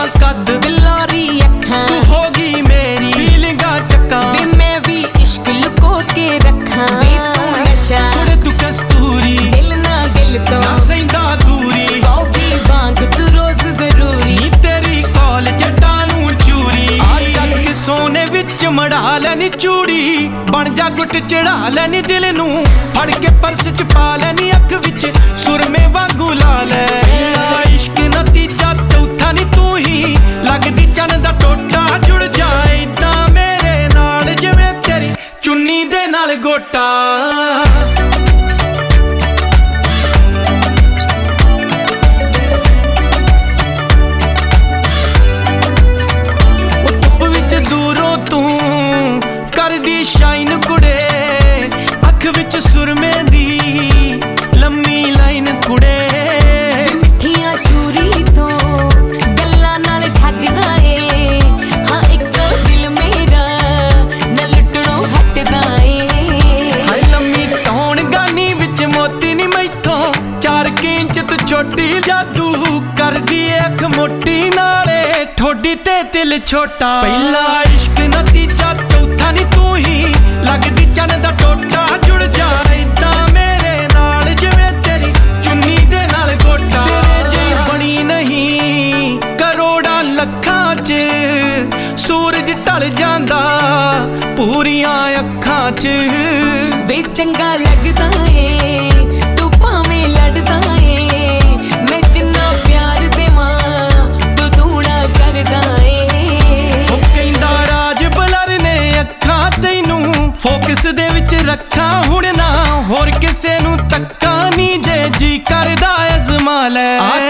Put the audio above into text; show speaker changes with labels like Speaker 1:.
Speaker 1: कद
Speaker 2: गलोरी अखां
Speaker 1: तू होगी मेरी फीलिंगा चक्का
Speaker 2: वे मैं भी इश्क लुको के रखा वे तू नशा
Speaker 1: कुड़े तू कस्तूरी
Speaker 2: दिल ना दिल तो
Speaker 1: ना सैंदा दूरी
Speaker 2: कॉफी वांग तू रोज जरूरी
Speaker 1: नी तेरी कॉल जटा नू चूरी आ चल के सोने विच मड़ा लैनी चूड़ी बन जा गुट चढ़ा लैनी दिल नू फड़ के पर्स च पा लैनी अख विच सुरमे वांगू ला लै इश्क नतीजा चौथा नी तू ही लगदी चन दा टोटा जुड़ जाए तां मेरे नाल जिवें तेरी चुन्नी दे नाल गोटा शाइन कुड़े अख विच सुरमे दी लम्मी लाइन कुड़े
Speaker 2: मिठियां चूरी तो गल्लां नाल ठगदा ए हाँ एक दिल मेरा न लुटणों हटदा ए
Speaker 1: हाय लम्मी तौण गानी विच मोती नी मैथों 4 इंच तू छोटी जादू कर दी अख मोटी नाले ठोडी ते दिल छोटा पहला इश्क नतीजा चौथा नी तू ही लगदी चन दा टोटा जुड़ जाए तां मेरे नाल जिवें तेरी चुन्नी दे नाल गोटा तेरे जी बनी नहीं करोड़ां लखां च सूरज ढल जांदा पूरियां अखां च
Speaker 2: वे चंगा लगदा ए तू भावें लड़दा ए मैं जिन्ना प्यार देवां तू दूना करदा ए
Speaker 1: ओ कहंदा राज बलर ने अखां तैनू फोकस दे विच रखा हुण ना होर किसे नू तक्का नी जे जी करदा अज़मा लै आ